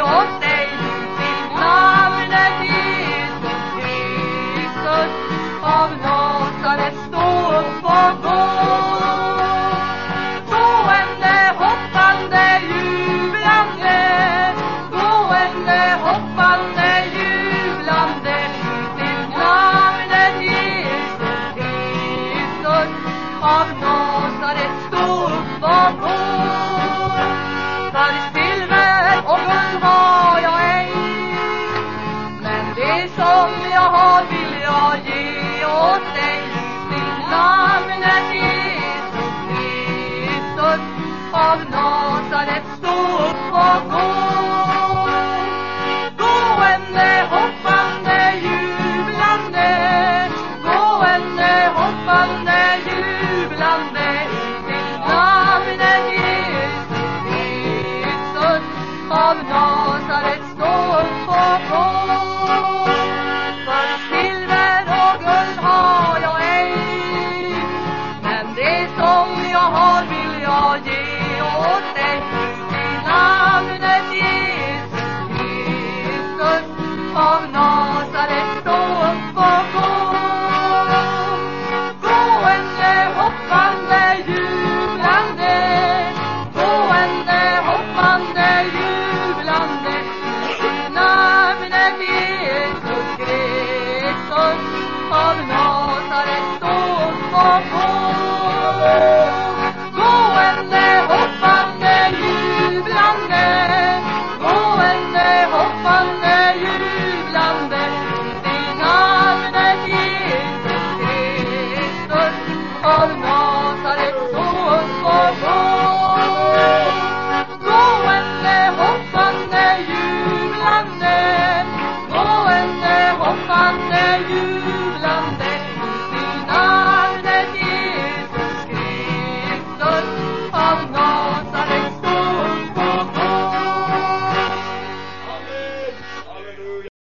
åt dig till namnet Jesus Kristus av Nasaret. Stå upp och gå, gående, hoppande, jublande, gående, hoppande, jublande till namnet Jesus Kristus av Nasaret. Stå upp och gå. För silver och guld har jag ej, men det som jag har vill jag ge åt dig till namnet Jesus Kristus av Nasaret. Stå upp och gå, gående, hoppande, jublande, gående, hoppande, jublande till namnet Jesus Kristus av Nasaret. Stå upp och gå. För silver och guld har jag ej, men det som jag har vill jag ge åt dig till namnet Jesus Kristus av Nasaret. Stå upp och gå, gående, hoppande, jublande, gående, hoppande, jublande till namnet Jesus Kristus av Nasaret. Stå upp och gå, gående, hoppande, jublande, gående, hoppande, jublande till namnet Jesus Kristus av Nasaret. Stå upp och gå, gående, hoppande, jublande, gående, hoppande, jublande till namnet Jesus Kristus av Nasaret. Stå upp och gå.